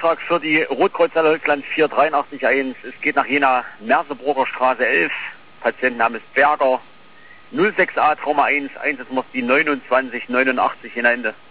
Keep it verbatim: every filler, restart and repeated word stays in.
Auftrag für die Rotkreuzhalle Holzland vier drei acht eins. Es geht nach Jena, Merseburger Straße elf. Patientenname ist Berger. null sechs A Trauma eins, Einsatznummern die neunundzwanzig neunundachtzig in Ende.